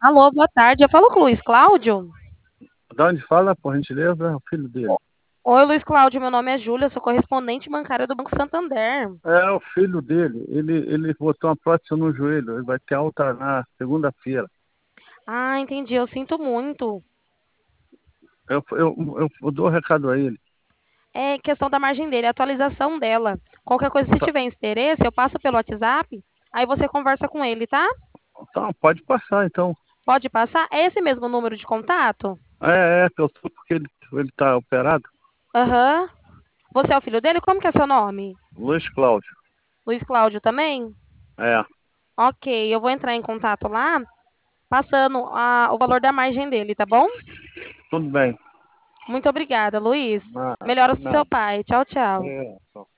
Alô, boa tarde. Eu falo com o Luiz Cláudio. Da onde fala, por gentileza, é o filho dele. Oi, Luiz Cláudio. Meu nome é Júlia, eu sou correspondente bancária do Banco Santander. É o filho dele. Ele botou uma prótese no joelho. Ele vai ter alta na segunda-feira. Ah, entendi. Eu sinto muito. Eu dou o recado a ele. É questão da margem dele, atualização dela. Qualquer coisa, se Tá, tiver interesse, eu passo pelo WhatsApp. Aí você conversa com ele, tá? tá, pode passar, então. Pode passar. É esse mesmo número de contato? Que eu tô porque ele tá operado. Aham. Você é o filho dele? Como que é seu nome? Luiz Cláudio. Luiz Cláudio também? É, Ok, eu vou entrar em contato lá, passando o valor da margem dele, tá bom? tudo bem. Muito obrigada, Luiz. Nada, Melhoras pro seu nada. pai. Tchau, tchau. É, só